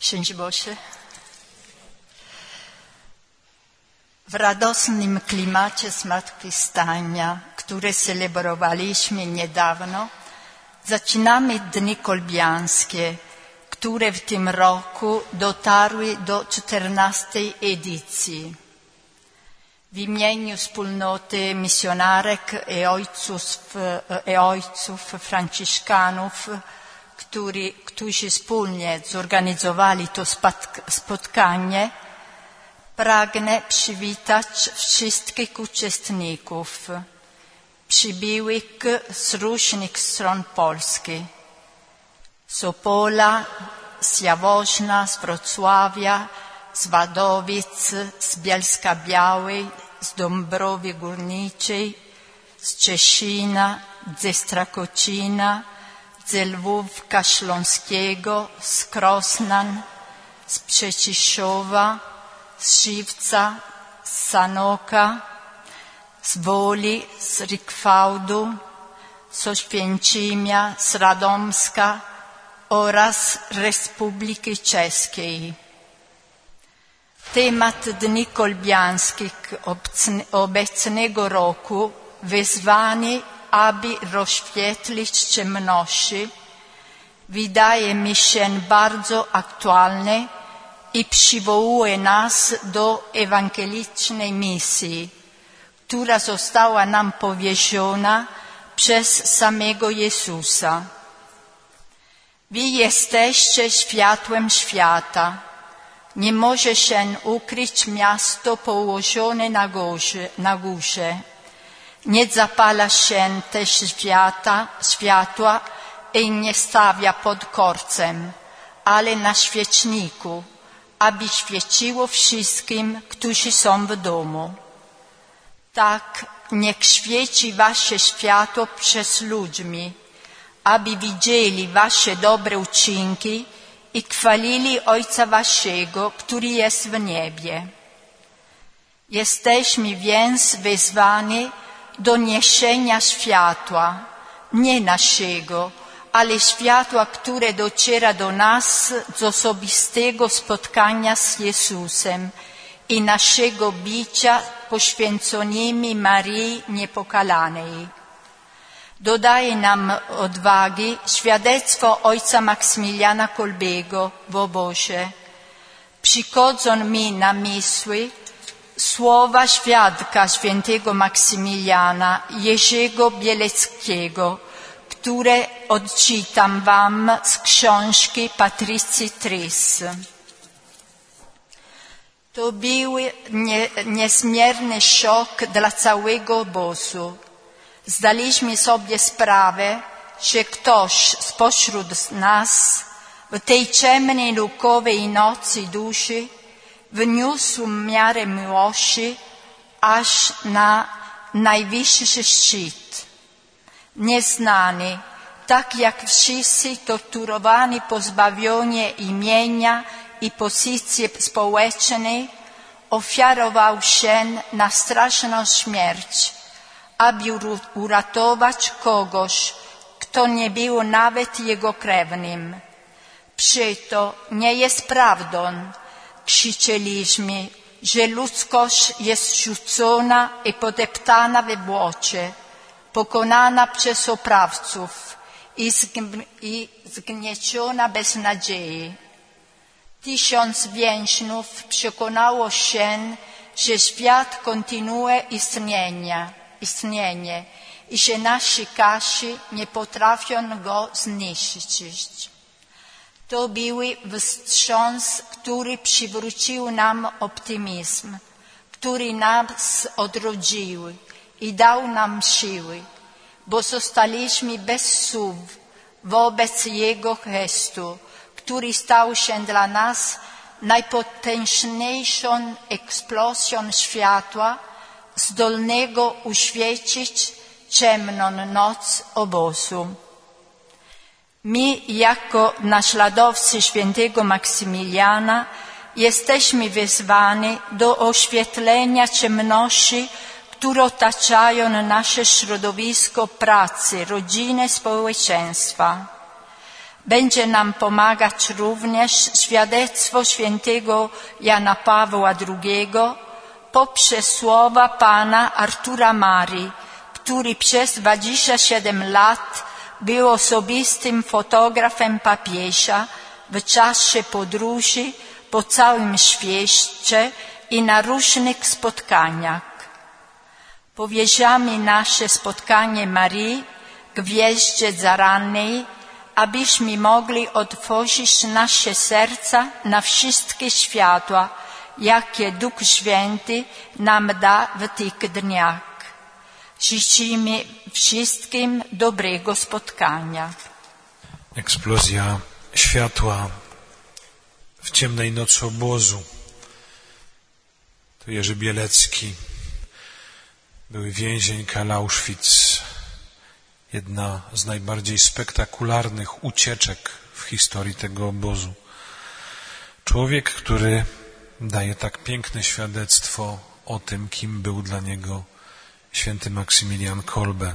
Szczęść Boże. W radosnym klimacie zmartwychwstania, które celebrowaliśmy niedawno, zaczynamy Dni Kolbiańskie, które w tym roku dotarły do 14. edycji. W imieniu wspólnoty misjonarek i ojców franciszkanów, którzy wspólnie zorganizowali to spotkanie, pragnę przywitać wszystkich uczestników przybyłych z różnych stron Polski, z Opola, z Jaworzna, z Wrocławia, z Wadowic, z Bielska-Białej, z Dąbrowy Górniczej, z Cieszyna, ze Strakocina, z Lwówka Śląskiego, z Krosnan, z Przeczyszowa, z Żywca, z Sanoka, z Woli, z Rikwałdu, z Oświęcimia, z Radomska oraz Republiki Czeskiej. Temat Dni Kolbiańskich obecnego roku, wezwany, aby rozświetlić ciemności, wydaje mi się bardzo aktualny i przywołuje nas do ewangelicznej misji, która została nam powierzona przez samego Jezusa. Wy jesteście światłem świata. Nie może się ukryć miasto położone na górze. Nie zapala się też światła i nie stawia pod korcem, ale na świeczniku, aby świeciło wszystkim, którzy są w domu. Tak niech świeci wasze światło przez ludźmi, aby widzieli wasze dobre uczynki i chwalili Ojca waszego, który jest w niebie. Jesteśmy więc wezwani do niesienia światła, nie naszego, ale światła, które dociera do nas z osobistego spotkania z Jezusem i naszego bycia poświęconymi Maryi Niepokalanej. Dodaje nam odwagi świadectwo ojca Maksymiliana Kolbego w obozie. Przychodzą mi na myśli słowa świadka świętego Maksymiliana Jerzego Bieleckiego, które odczytam wam z książki Patrycji Trys. To był niezmierny szok dla całego obozu. Zdaliśmy sobie sprawę, że ktoś spośród nas w tej ciemnej, lukowej nocy duszy wniósł miarę miłości aż na najwyższy szczyt. Nieznany, tak jak wszyscy torturowani, pozbawieni imienia i pozycji społecznej, ofiarował się na straszną śmierć, aby uratować kogoś, kto nie był nawet jego krewnym. Przeto nie jest prawdą, krzyczeliśmy, że ludzkość jest rzucona i podeptana we błocie, pokonana przez oprawców i zgnieciona bez nadziei. 1000 więźniów przekonało się, że świat kontynuuje istnienie i że nasi Kasi nie potrafią go zniszczyć. To był wstrząs, który przywrócił nam optymizm, który nas odrodził i dał nam siły, bo zostaliśmy bez słów wobec jego gestu, który stał się dla nas najpotężniejszą eksplozją światła, zdolnego uświecić ciemną noc obozu. My, jako naśladowcy świętego Maksymiliana, jesteśmy wezwani do oświetlenia ciemności, które otaczają nasze środowisko pracy, rodziny, społeczeństwa. Będzie nam pomagać również świadectwo świętego Jana Pawła II poprzez słowa pana Artura Marii, który przez 27 lat był osobistym fotografem papieża w czasie podróży po całym świecie i na różnych spotkaniach. Powierzamy nasze spotkanie Marii, Gwieździe Zarannej, abyśmy mogli otworzyć nasze serca na wszystkie światła, jakie Duch Święty nam da w tych dniach. Życzymy wszystkim dobrego spotkania. Eksplozja światła w ciemnej nocy obozu. To Jerzy Bielecki, były więzień Karl Auschwitz. Jedna z najbardziej spektakularnych ucieczek w historii tego obozu. Człowiek, który daje tak piękne świadectwo o tym, kim był dla niego święty Maksymilian Kolbe.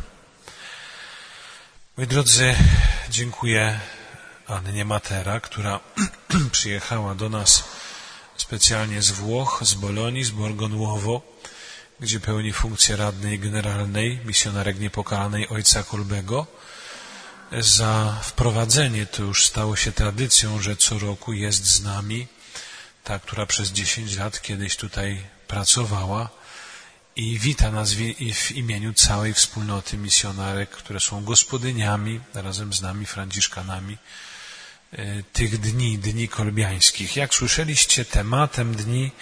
Moi drodzy, dziękuję Annie Matera, która przyjechała do nas specjalnie z Włoch, z Bolonii, z Borgo Nuovo, gdzie pełni funkcję radnej generalnej misjonarek niepokalanej ojca Kolbego, za wprowadzenie. To już stało się tradycją, że co roku jest z nami ta, która przez 10 lat kiedyś tutaj pracowała i wita nas w imieniu całej wspólnoty misjonarek, które są gospodyniami razem z nami, franciszkanami, tych dni kolbiańskich. Jak słyszeliście, tematem dni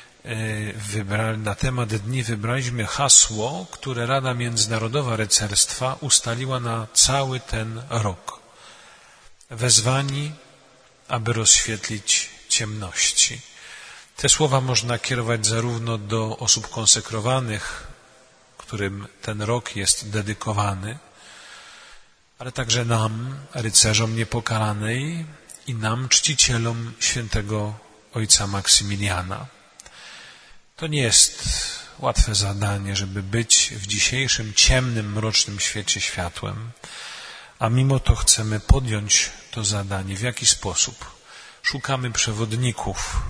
na temat dni wybraliśmy hasło, które Rada Międzynarodowa Rycerstwa ustaliła na cały ten rok. Wezwani, aby rozświetlić ciemności. Te słowa można kierować zarówno do osób konsekrowanych, którym ten rok jest dedykowany, ale także nam, rycerzom niepokalanej i nam, czcicielom świętego ojca Maksymiliana. To nie jest łatwe zadanie, żeby być w dzisiejszym ciemnym, mrocznym świecie światłem, a mimo to chcemy podjąć to zadanie. W jaki sposób? Szukamy przewodników.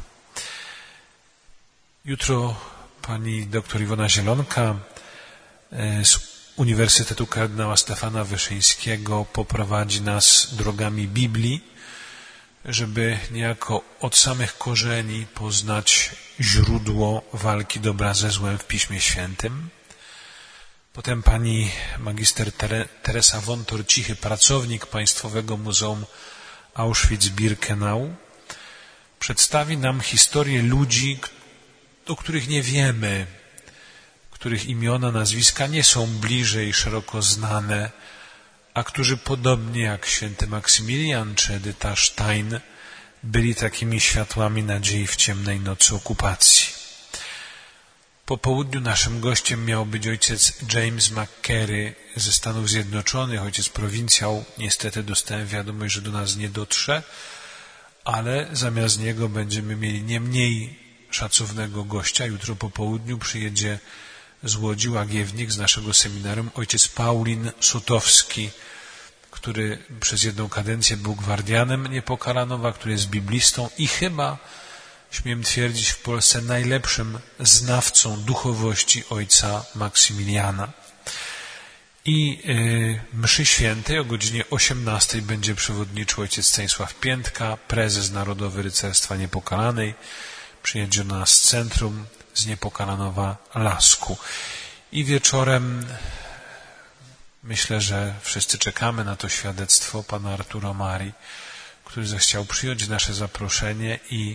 Jutro pani doktor Iwona Zielonka z Uniwersytetu Kardynała Stefana Wyszyńskiego poprowadzi nas drogami Biblii, żeby niejako od samych korzeni poznać źródło walki dobra ze złem w Piśmie Świętym. Potem pani magister Teresa Wontor-Cichy, pracownik Państwowego Muzeum Auschwitz-Birkenau, przedstawi nam historię ludzi, o których nie wiemy, których imiona, nazwiska nie są bliżej szeroko znane, a którzy podobnie jak święty Maksymilian czy Edyta Stein byli takimi światłami nadziei w ciemnej nocy okupacji. Po południu naszym gościem miał być ojciec James McCary ze Stanów Zjednoczonych, ojciec prowincjał. Niestety dostałem wiadomość, że do nas nie dotrze, ale zamiast niego będziemy mieli nie mniej szacownego gościa. Jutro po południu przyjedzie z Łodzi łagiewnik z naszego seminarium, ojciec Paulin Sutowski, który przez jedną kadencję był gwardianem Niepokalanowa, który jest biblistą i chyba, śmiem twierdzić, w Polsce najlepszym znawcą duchowości ojca Maksymiliana. I mszy świętej o godzinie 18 będzie przewodniczył ojciec Stanisław Piętka, prezes Narodowy Rycerstwa Niepokalanej. Przyjedzie do nas z centrum z Niepokalanowa Lasku. I wieczorem myślę, że wszyscy czekamy na to świadectwo pana Artura Marii, który zechciał przyjąć nasze zaproszenie i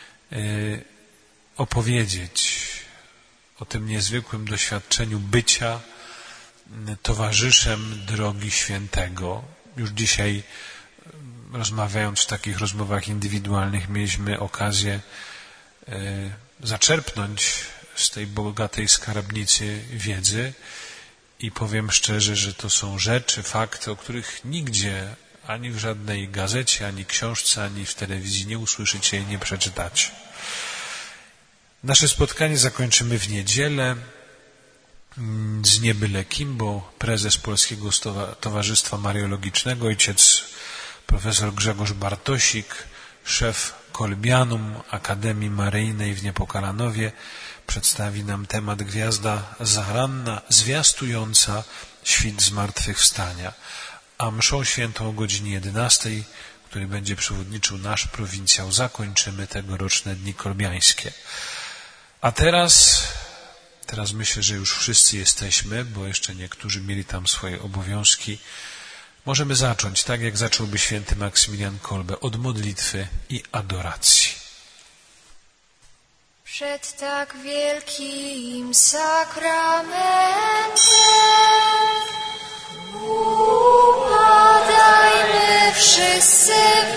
opowiedzieć o tym niezwykłym doświadczeniu bycia towarzyszem drogi świętego. Już dzisiaj, rozmawiając w takich rozmowach indywidualnych, mieliśmy okazję zaczerpnąć z tej bogatej skarbnicy wiedzy i powiem szczerze, że to są rzeczy, fakty, o których nigdzie, ani w żadnej gazecie, ani książce, ani w telewizji nie usłyszycie i nie przeczytacie. Nasze spotkanie zakończymy w niedzielę z nie byle kim, bo prezes Polskiego Towarzystwa Mariologicznego, ojciec profesor Grzegorz Bartosik, szef Kolbianum Akademii Maryjnej w Niepokalanowie, przedstawi nam temat Gwiazda Zaranna zwiastująca świt zmartwychwstania, a mszą świętą o godzinie 11, który będzie przewodniczył nasz prowincjał, zakończymy tegoroczne Dni Kolbiańskie. A teraz myślę, że już wszyscy jesteśmy, bo jeszcze niektórzy mieli tam swoje obowiązki. Możemy zacząć, tak jak zacząłby święty Maksymilian Kolbe, od modlitwy i adoracji. Przed tak wielkim sakramentem upadajmy wszyscy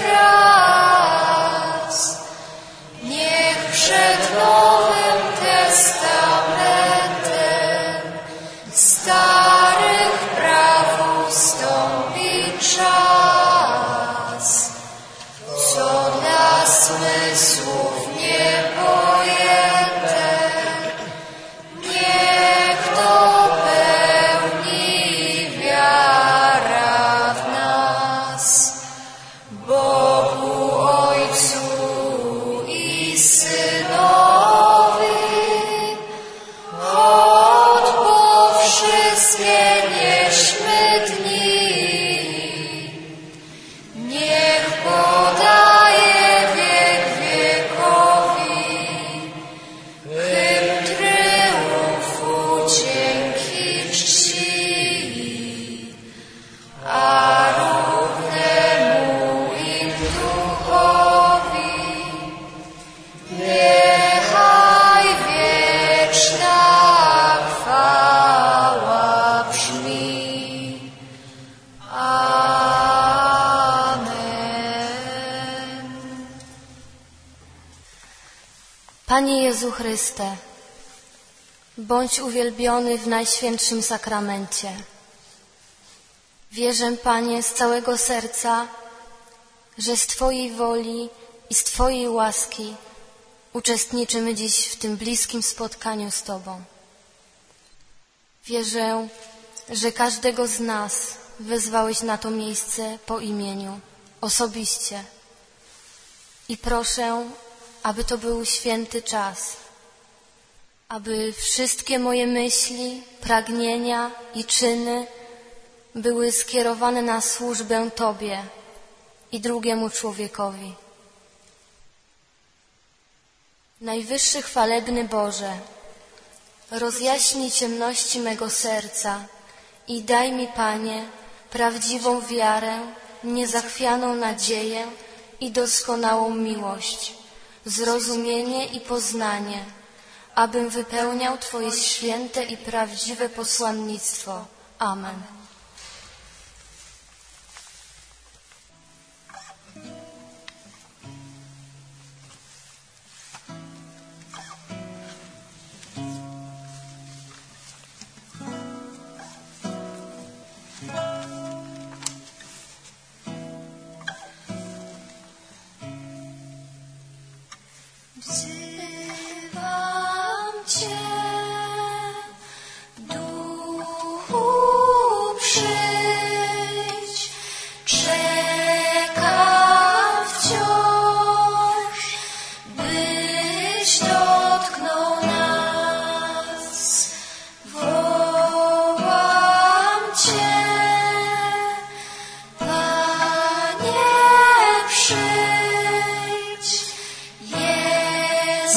wraz. Niech przed Nowym Testamentem starych praw ustąpi czas, co dla zmysłów niepojęte, niech dopełni wiara w nas. Bogu Ojcu i Synowi, choć po wszystkie nieśmy dni, niech podaje wiek wiekowi hymn tryumfu, dzięki, czci, a równemu im duchowi niechaj wieczna chwała brzmi. Amen. Panie Jezu Chryste, bądź uwielbiony w Najświętszym Sakramencie. Wierzę, Panie, z całego serca, że z Twojej woli i z Twojej łaski uczestniczymy dziś w tym bliskim spotkaniu z Tobą. Wierzę, że każdego z nas wezwałeś na to miejsce po imieniu, osobiście. I proszę, aby to był święty czas, aby wszystkie moje myśli, pragnienia i czyny były skierowane na służbę Tobie i drugiemu człowiekowi. Najwyższy chwalebny Boże, rozjaśnij ciemności mego serca i daj mi, Panie, prawdziwą wiarę, niezachwianą nadzieję i doskonałą miłość, zrozumienie i poznanie, abym wypełniał Twoje święte i prawdziwe posłannictwo. Amen. Wzywam Cię, Duchu, przyjdź, czekam wciąż, byś dotknął nas. Wołam Cię, Panie, przyjdź,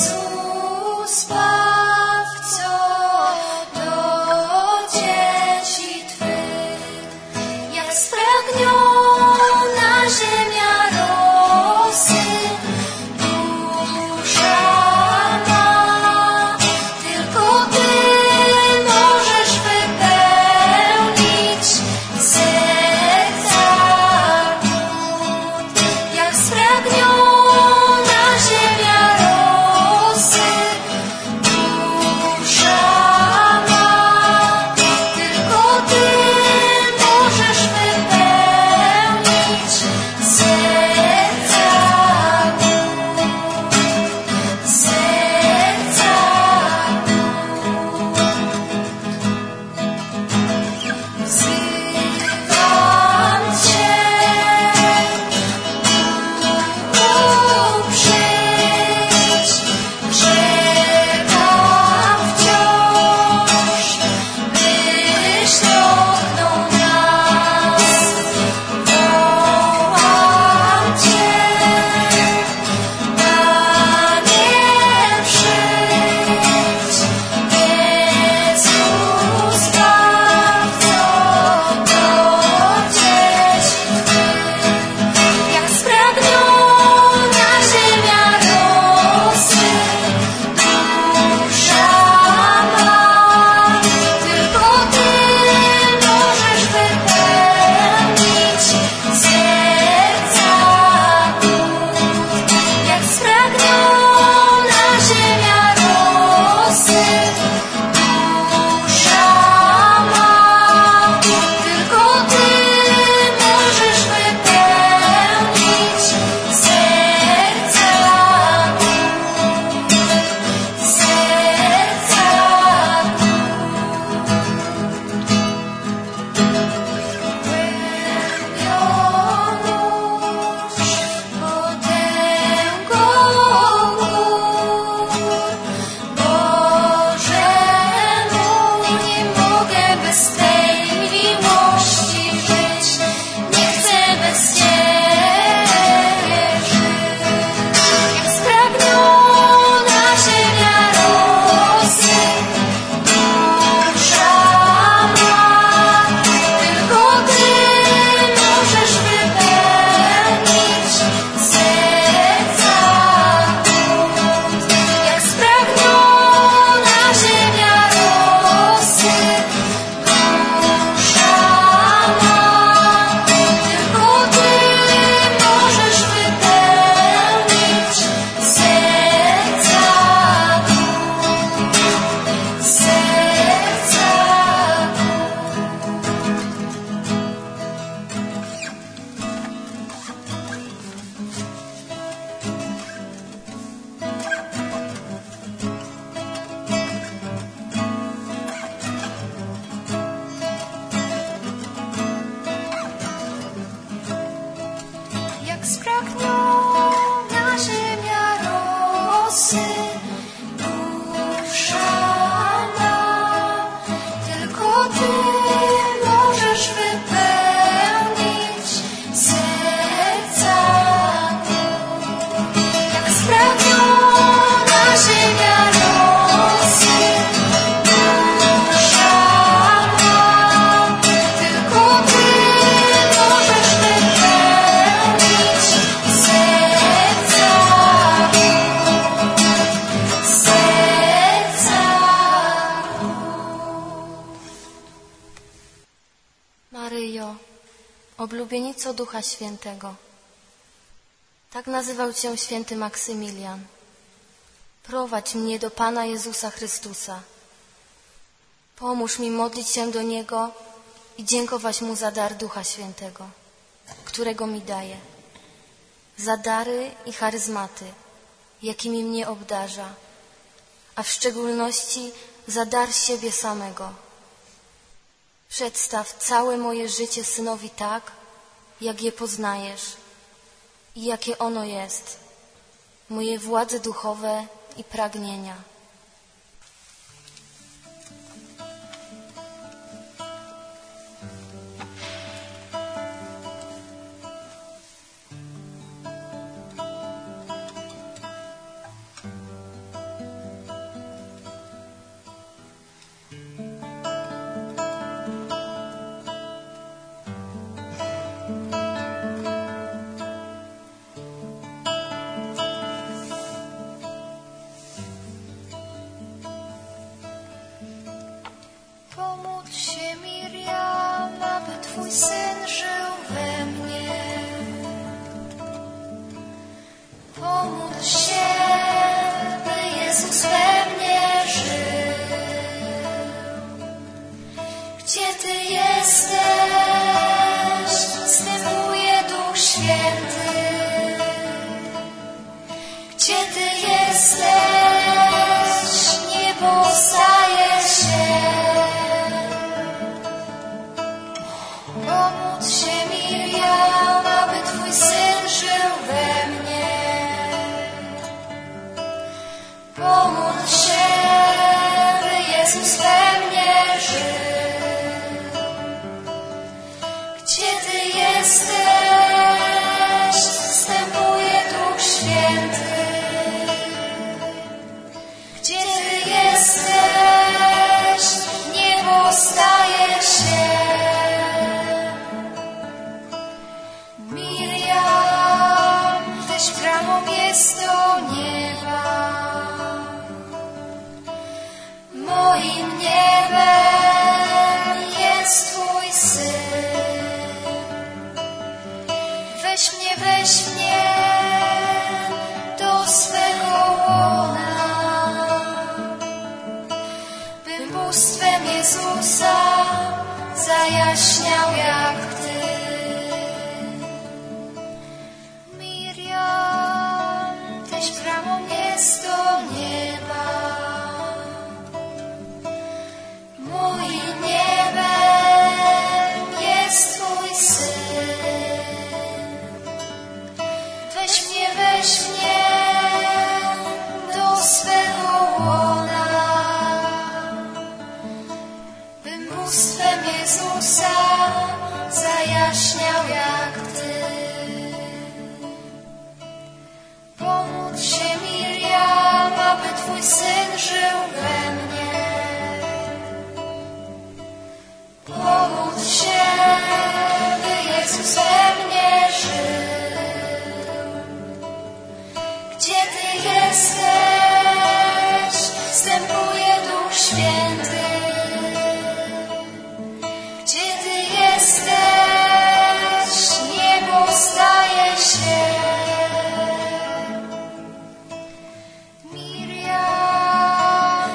oblubienico Ducha Świętego. Tak nazywał Cię święty Maksymilian. Prowadź mnie do Pana Jezusa Chrystusa. Pomóż mi modlić się do Niego i dziękować Mu za dar Ducha Świętego, którego mi daje, za dary i charyzmaty, jakimi mnie obdarza, a w szczególności za dar siebie samego. Przedstaw całe moje życie Synowi tak, jak je poznajesz i jakie ono jest, moje władze duchowe i pragnienia. Pomódl się, Miriam, aby Twój Syn żył we mnie. Pomódl się, by Jezus we mnie żył. Gdzie Ty jesteś, wstępuje Duch Święty. Gdzie Ty jesteś, niebo staje się. Pomódl się, Miriam, aby Twój Syn żył we mnie. Pomódl się, by Jezus we mnie żył. Gdzie Ty jesteś, wstępuje Duch Święty. Gdzie Ty jesteś, niebo staje się. Miriam, Tyś bramą jest do nieba. Moim niebem jest Twój Syn. Weź mnie do swego łona, bym bóstwem Jezusa zajaśniał jak Ty. Miriam, Tyś bramą jest do nieba. Moim niebem jest Twój Syn. Weź mnie do swego łona, bym bóstwem Jezusa zajaśniał jak Ty. Pomódl się, Miriam, aby Twój Syn żył we mnie. Pomódl się, by Jezus we mnie żył. Gdzie Ty jesteś, wstępuje Duch Święty. Gdzie Ty jesteś, niebo staje się. Miriam,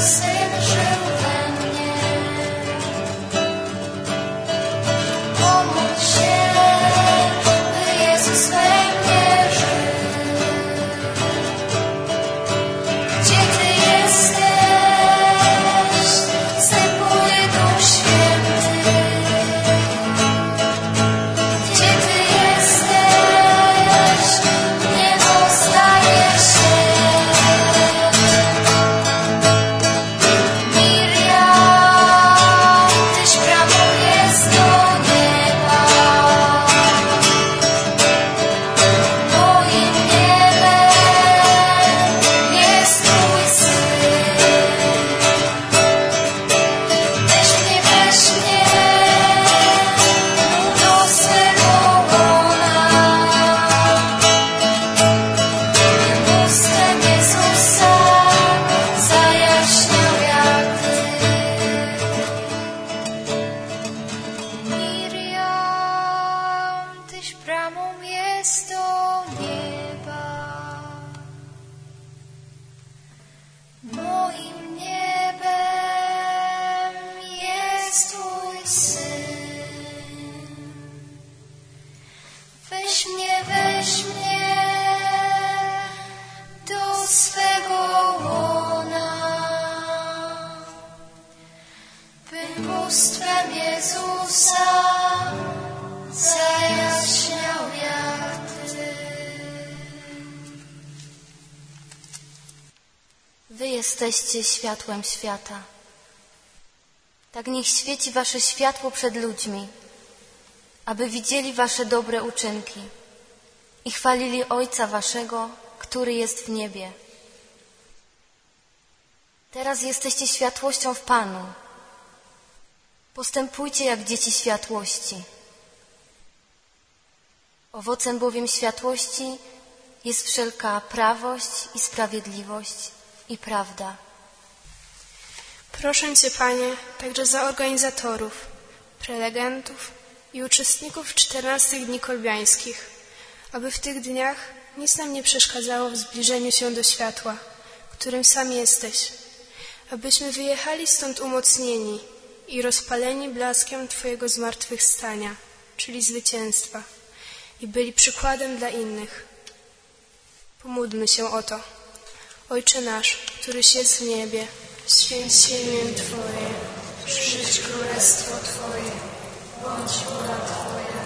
Syn żył we mnie. Pomódl się, by Jezus we mnie żył. Gdzie Ty jesteś, wstępuje Duch Święty. Gdzie Ty jesteś, niebo staje się. Miriam, Tyś bramą jest do nieba. Moim niebem jest Twój Syn. Weź mnie do swego łona. Bóstwem Jezusa zajaśniał jak Ty. Miriam, Tyś bramą jest do nieba. Moim niebem jest Twój Syn. Weź mnie do swego łona, bym bóstwem Jezusa zajaśniał jak Ty. Wy jesteście światłem świata. Tak niech świeci wasze światło przed ludźmi, aby widzieli wasze dobre uczynki i chwalili Ojca waszego, który jest w niebie. Teraz jesteście światłością w Panu. Postępujcie jak dzieci światłości. Owocem bowiem światłości jest wszelka prawość i sprawiedliwość i prawda. Proszę Cię, Panie, także za organizatorów, prelegentów i uczestników 14 dni kolbiańskich, aby w tych dniach nic nam nie przeszkadzało w zbliżeniu się do światła, którym sam jesteś, abyśmy wyjechali stąd umocnieni i rozpaleni blaskiem Twojego zmartwychwstania, czyli zwycięstwa, i byli przykładem dla innych. Pomódlmy się o to. Ojcze nasz, któryś jest w niebie, święć się imię Twoje, przyjdź królestwo Twoje, bądź wola Twoja,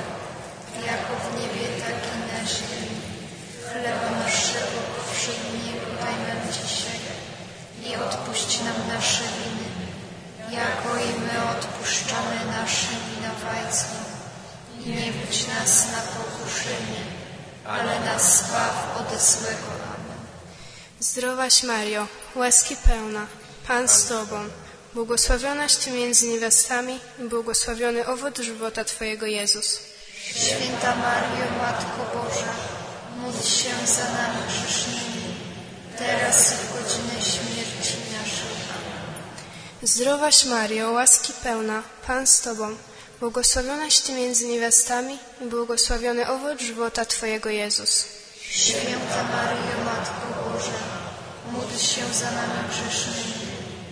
jako w niebie, tak i na ziemi. Chleba naszego powszedniego daj nam dzisiaj i odpuść nam nasze winy, jako i my odpuszczamy naszym winowajcom. I nie wódź nas na pokuszenie, ale nas zbaw ode złego. Amen. Zdrowaś Mario, łaski pełna, Pan z Tobą, błogosławionaś Ty między niewiastami i błogosławiony owoc żywota Twojego Jezus. Święta Mario, Matko Boża, módl się za nami grzesznymi, teraz i w godzinę śmierci naszej. Amen. Zdrowaś Mario, łaski pełna, Pan z Tobą, błogosławionaś Ty między niewiastami i błogosławiony owoc żywota Twojego Jezus. Święta Mario, Matko Boża, módl się za nami grzesznymi,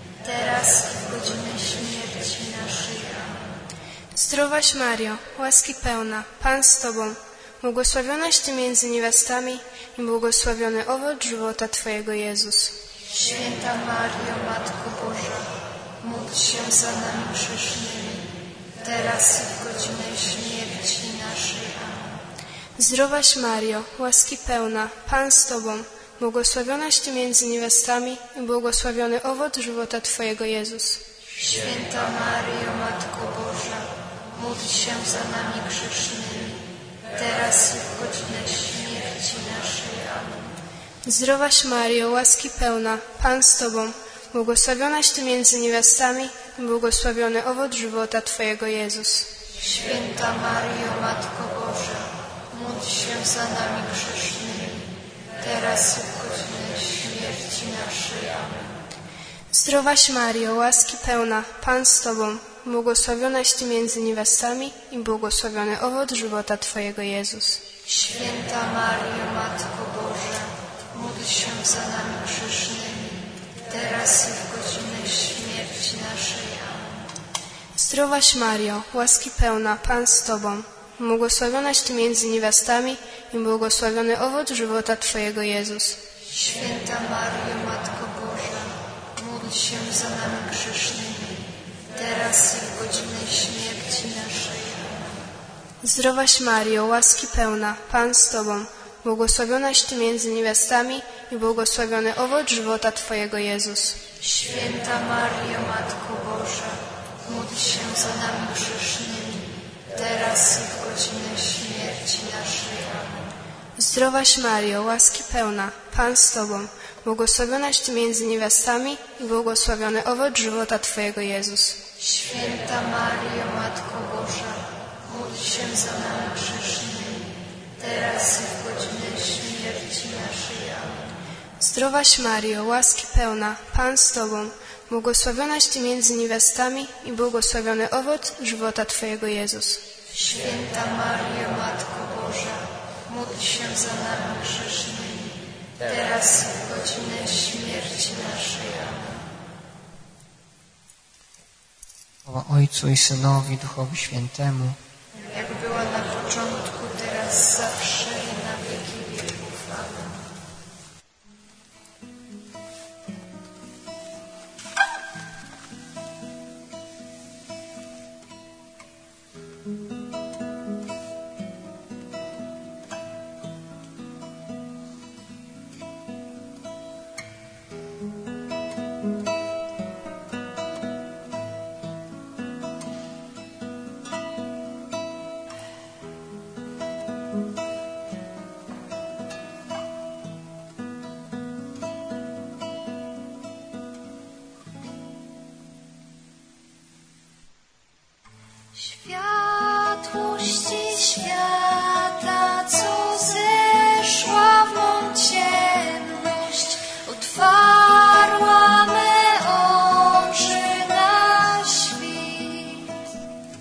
teraz i w godzinę śmierci naszej. Amen. Zdrowaś Mario, łaski pełna, Pan z Tobą, błogosławionaś Ty między niewiastami i błogosławiony owoc żywota Twojego Jezus. Święta Mario, Matko Boża, módl się za nami grzesznymi, teraz i w godzinę śmierci naszej. Amen. Zdrowaś Mario, łaski pełna, Pan z Tobą, błogosławionaś Ty między niewiastami i błogosławiony owoc żywota Twojego Jezus. Święta Mario, Matko Boża, módl się za nami grzesznymi, teraz i w godzinę śmierci naszej. Amen. Zdrowaś Mario, łaski pełna, Pan z Tobą, błogosławionaś Ty między niewiastami i błogosławiony owoc żywota Twojego Jezus. Święta Mario, Matko Boża, módl się za nami grzesznymi, teraz i w godzinę śmierci naszej. Amen. Zdrowaś Mario, łaski pełna, Pan z Tobą, błogosławionaś Ty między niewiastami i błogosławiony owoc żywota Twojego Jezus. Święta Mario, Matko Boża, módl się za nami grzesznymi, teraz i w godzinę Zdrowaś Mario, łaski pełna, Pan z Tobą, błogosławionaś Ty między niewiastami i błogosławiony owoc żywota Twojego, Jezus. Święta Maryjo, Matko Boża, módl się za nami grzesznymi, teraz i w godzinę śmierci naszej. Zdrowaś Mario, łaski pełna, Pan z Tobą, błogosławionaś Ty między niewiastami i błogosławiony owoc żywota Twojego, Jezus. Święta Maryjo, Matko Boża, módl się za nami grzesznymi, teraz i w godzinę śmierci naszej. Amen. Zdrowaś Mario, łaski pełna, Pan z Tobą, błogosławionaś Ty między niewiastami i błogosławiony owoc żywota Twojego, Jezus. Święta Maryjo, Matko Boża, módl się za nami grzesznymi, teraz i w godzinę śmierci naszej. Amen. Zdrowaś Mario, łaski pełna, Pan z Tobą, błogosławionaś Ty między niewiastami i błogosławiony owoc żywota Twojego, Jezus. Święta Maryjo, Matko Boża, módl się za nami grzesznymi, teraz i w godzinę śmierci naszej. Amen. Chwała Ojcu i Synowi, Duchowi Świętemu, Jak była na początku, teraz, zawsze i na wieki wieków. Amen. Światłości świata, co zeszła w mą ciemność, otwarła me oczy na świt.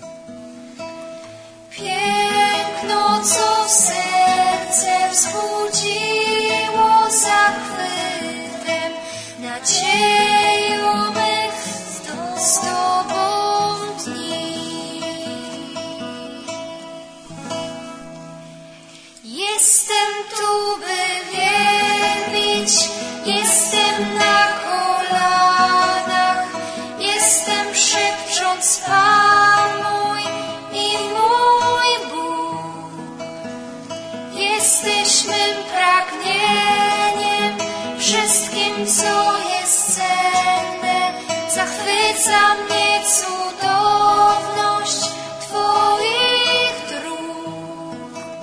Piękno, co serce wzbudziło zachwytem, nadzieją mych z Tobą dni. Jestem tu, by wielbić, jestem na kolanach, jestem szepcząc Pan mój i mój Bóg. Jesteś mym pragnieniem, wszystkim, co jest cenne, zachwyca mnie cudowność Twoich dróg.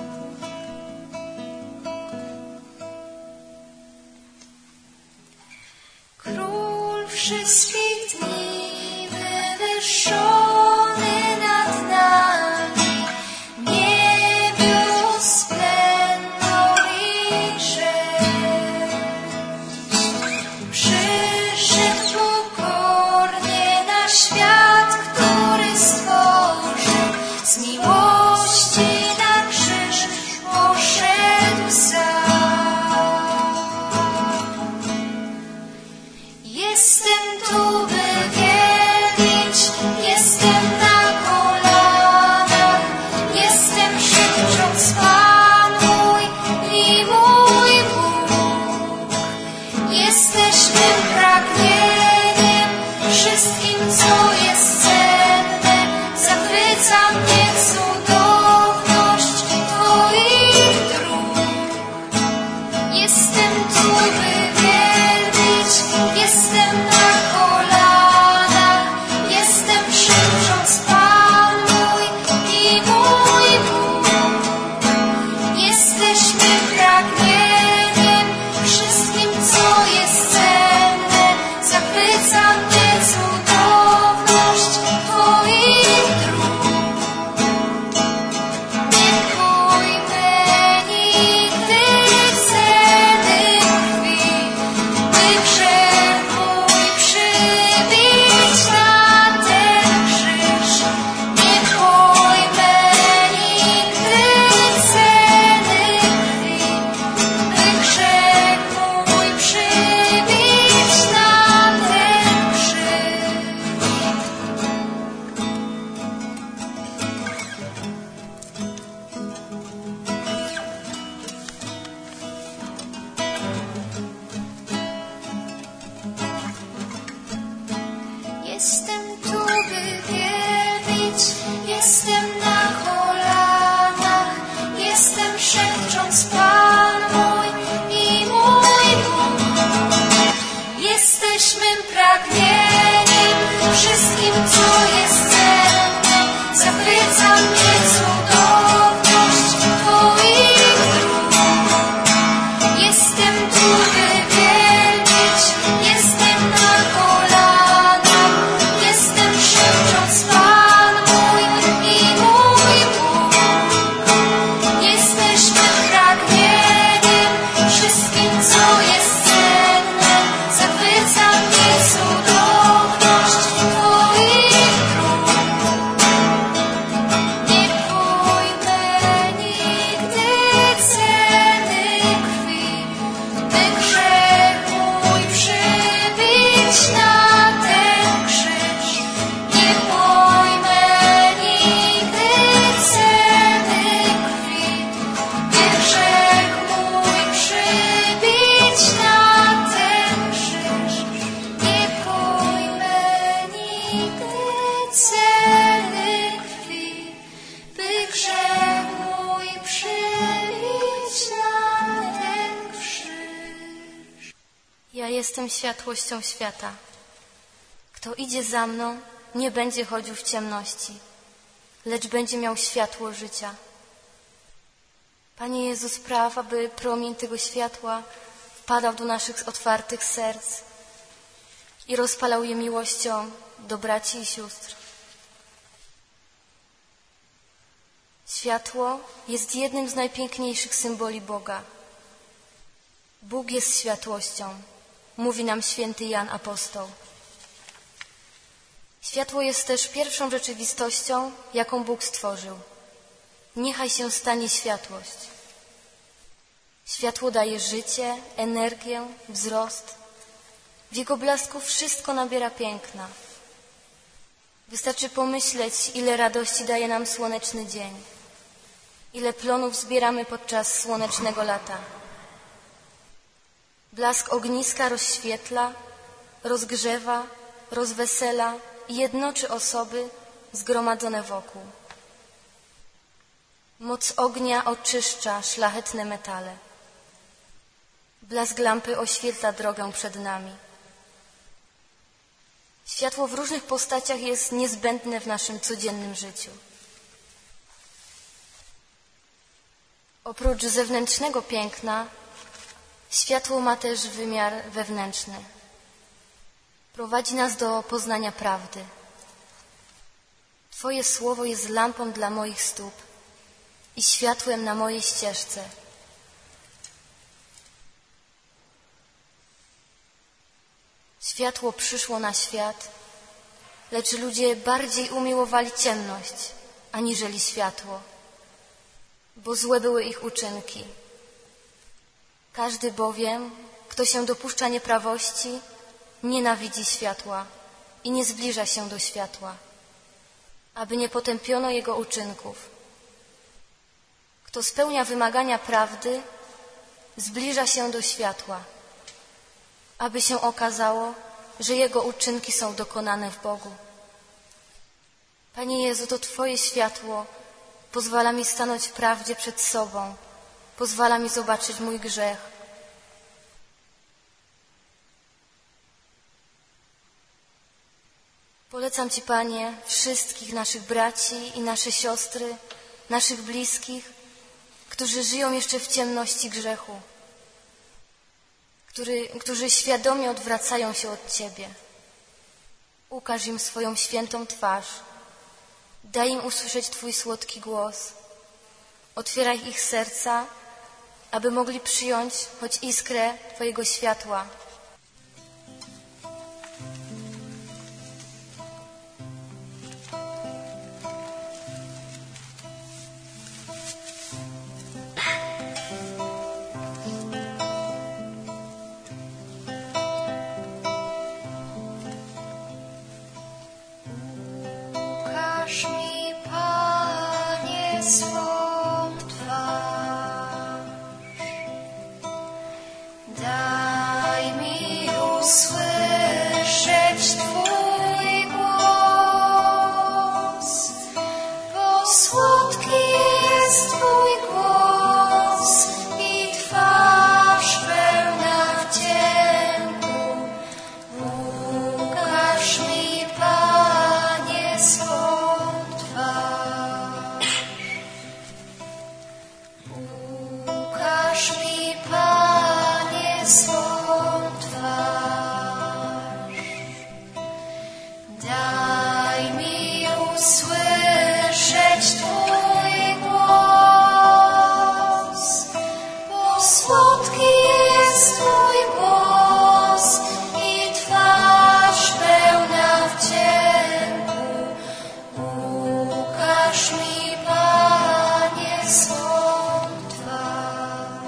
Król wszystkich dni, wywyższony nad nami, niebios splendor i cześć. Przyszedł pokornie na świat, który stworzył, z miłości na krzyż poszedł sam. Jestem tu, by wielbić, jestem na kolanach, jestem szepcząc Pan mój i mój Bóg. Jesteś mym pragnieniem, wszystkim, co jest cenne, zachwyca mnie cudowność Twoich dróg. Jestem tu, by wielbić, jestem na kolanach, jestem szepcząc Pan mój i mój Bóg. Jesteś mym pragnieniem, wszystkim, co jest cenne, zachwyca mnie cudowność Jestem tu, by wielbić, jestem na kolanach, jestem szepcząc Pan mój i mój Bóg. Jesteś mym pragnieniem, wszystkim, co jest cenne, zachwyca mnie cudowność Twoich dróg. Jestem tu, by wielbić, jestem na kolanach, jestem szepcząc Pan mój i mój Bóg. Jesteś mym pragnieniem, wszystkim, co jest cenne, zachwyca mnie cudowność Twoich dróg. Nie pojmę nigdy ceny krwi, by grzech mój przybić na ten krzyż. Nie pojmę nigdy ceny krwi, by grzech mój przybić na ten krzyż. Nie pojmę nigdy ceny krwi, by grzech mój przybić na ten krzyż. Ja jestem światłością świata. Kto idzie za mną, nie będzie chodził w ciemności, lecz będzie miał światło życia. Panie Jezu, spraw, aby promień tego światła wpadał do naszych otwartych serc i rozpalał je miłością do braci i sióstr. Światło jest jednym z najpiękniejszych symboli Boga. Bóg jest światłością, mówi nam święty Jan Apostoł. Światło jest też pierwszą rzeczywistością, jaką Bóg stworzył. Niechaj się stanie światłość. Światło daje życie, energię, wzrost. W jego blasku wszystko nabiera piękna. Wystarczy pomyśleć, ile radości daje nam słoneczny dzień, ile plonów zbieramy podczas słonecznego lata. Blask ogniska rozświetla, rozgrzewa, rozwesela i jednoczy osoby zgromadzone wokół. Moc ognia oczyszcza szlachetne metale. Blask lampy oświetla drogę przed nami. Światło w różnych postaciach jest niezbędne w naszym codziennym życiu. Oprócz zewnętrznego piękna, światło ma też wymiar wewnętrzny. Prowadzi nas do poznania prawdy. Twoje słowo jest lampą dla moich stóp i światłem na mojej ścieżce. Światło przyszło na świat, lecz ludzie bardziej umiłowali ciemność, aniżeli światło, bo złe były ich uczynki. Każdy bowiem, kto się dopuszcza nieprawości, nienawidzi światła i nie zbliża się do światła, aby nie potępiono jego uczynków. Kto spełnia wymagania prawdy, zbliża się do światła, aby się okazało, że jego uczynki są dokonane w Bogu. Panie Jezu, to Twoje światło pozwala mi stanąć w prawdzie przed sobą, pozwala mi zobaczyć mój grzech. Polecam Ci, Panie, wszystkich naszych braci i nasze siostry, naszych bliskich, którzy żyją jeszcze w ciemności grzechu, którzy świadomie odwracają się od Ciebie. Ukaż im swoją świętą twarz, daj im usłyszeć Twój słodki głos, otwieraj ich serca, aby mogli przyjąć choć iskrę Twojego światła. Ukaż mi, Panie, swą twarz, daj mi usłyszeć Twój Daj mi usłyszeć Twój głos, bo słodki jest Twój głos i twarz pełna wdzięku. Ukaż mi, Panie, swą twarz.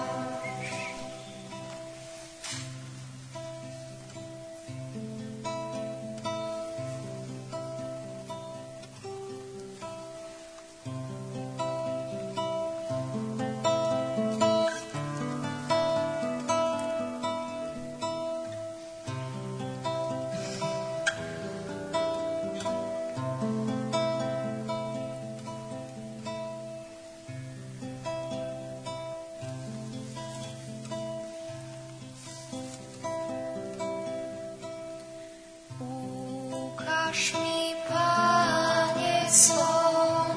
Ukaż mi, Panie, swą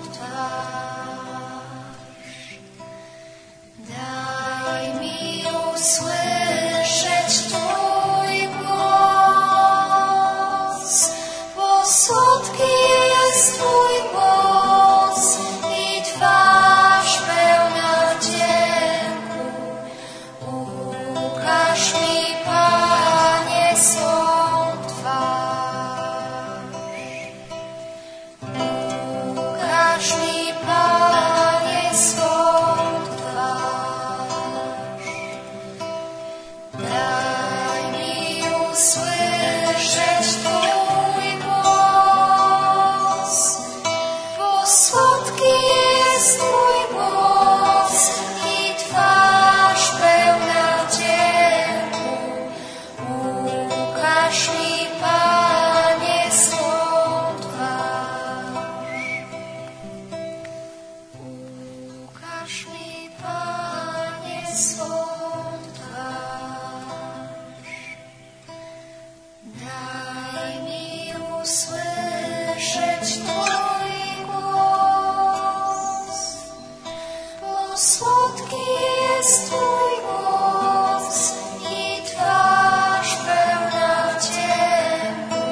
twarz. Daj mi usłyszeć Twój głos, bo słodki jest Twój głos i twarz pełna wdzięku. Ukaż mi, Panie, swą twarz. Ukaż mi, Panie, swą twarz. Daj mi usłyszeć Twój głos, bo słodki jest Twój głos i twarz pełna wdzięku. Ukaż mi, Panie, swą twarz. Ukaż mi, Panie, swą twarz. Daj mi usłyszeć Twój głos, bo słodki jest Twój głos i twarz pełna wdzięku.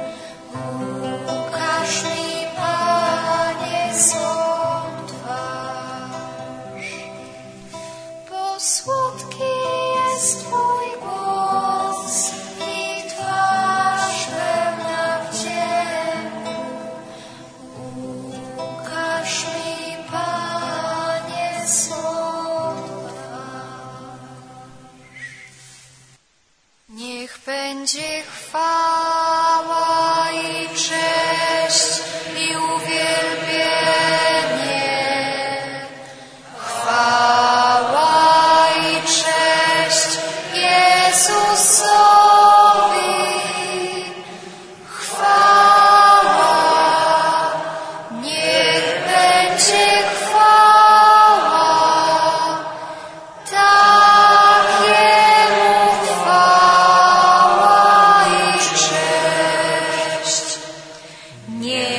Ukaż mi, Panie, swą twarz, bo słodki jest Twój głos i twarz pełna wdzięku. Ukaż mi, Panie, swą twarz. Niech będzie chwała i cześć i uwielbienie. Chwała i cześć Jezusowi. Chwała, niech będzie chwała, tak Jemu chwała i cześć. Niech